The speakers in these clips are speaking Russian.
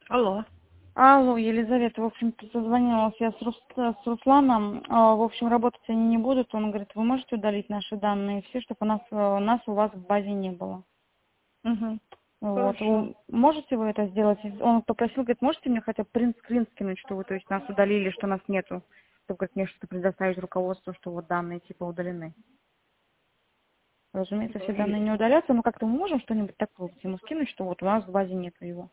Алло. Алло, Елизавета, в общем-то, созвонилась я с Русланом. В общем, работать они не будут. Он говорит, вы можете удалить наши данные все, чтобы нас у вас в базе не было. Угу. Вот. Хорошо. Можете вы это сделать? Он попросил, говорит, можете мне хотя бы принт-скрин скинуть, что вы, то есть, нас удалили, что нас нету? Чтобы, говорит, мне что-то предоставить руководству, что вот данные типа удалены. Разумеется, все данные не удалятся, но как-то мы можем что-нибудь такое ему скинуть, что вот у нас в базе нету его.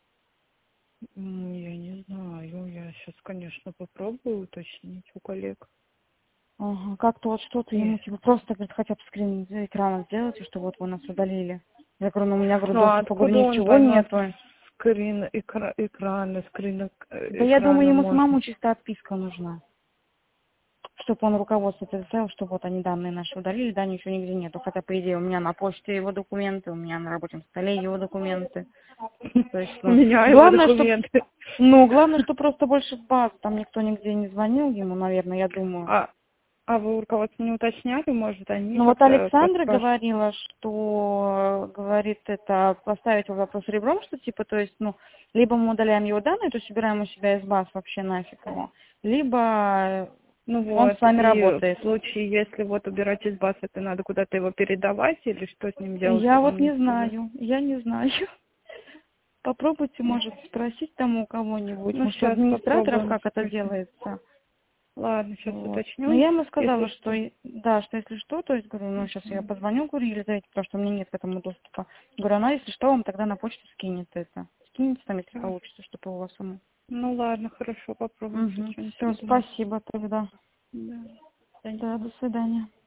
Я не знаю. Я сейчас, конечно, попробую уточнить у коллег. Ага, как-то вот что-то И... ему типа просто говорит, хотя бы скрин экрана сделайте, что вот вы нас удалили. Я говорю, ну у меня, говорю, Ну, а доступа, говорю, откуда он ничего поймет нету. экрана, Да я думаю, экрана ему можно? самому чисто отписка нужна. Чтобы он руководство предоставил, что вот они данные наши удалили, да, ничего нигде нету. Хотя, по идее, у меня на почте его документы, у меня на рабочем столе его документы. То есть, У ну, меня его главное, что, документы. главное, что просто больше баз, там никто нигде не звонил ему, наверное, я думаю. А вы у руководства не уточняли, может, они Ну вот как-то Александра поспрашивают? говорила, что, говорит, это поставить его вопрос ребром, что типа, то есть, ну, либо мы удаляем его данные, то есть убираем у себя из баз вообще нафиг его, либо Ну он вот, с вами и в работает. случае, если вот убирать из баз, это надо куда-то его передавать или что с ним делать, Я вы вот мне не сказали? знаю, я не знаю. Попробуйте, может, спросить там у кого-нибудь, Ну, может, у сейчас администраторов, попробуем как это спросить. делается. Ладно, сейчас Вот. Но уточню, я ему если сказала, что, что. да, что если что, то есть, говорю, ну, сейчас я позвоню, говорю, Елизавете, потому что у меня нет к этому доступа. Говорю, она, если что, вам тогда на почту скинет это. Скинете там, если Хорошо. получится, чтобы у вас саму. Ну ладно, хорошо, попробуем сейчас Угу. что-нибудь Все, придумать. спасибо тогда. Да. Да, до свидания.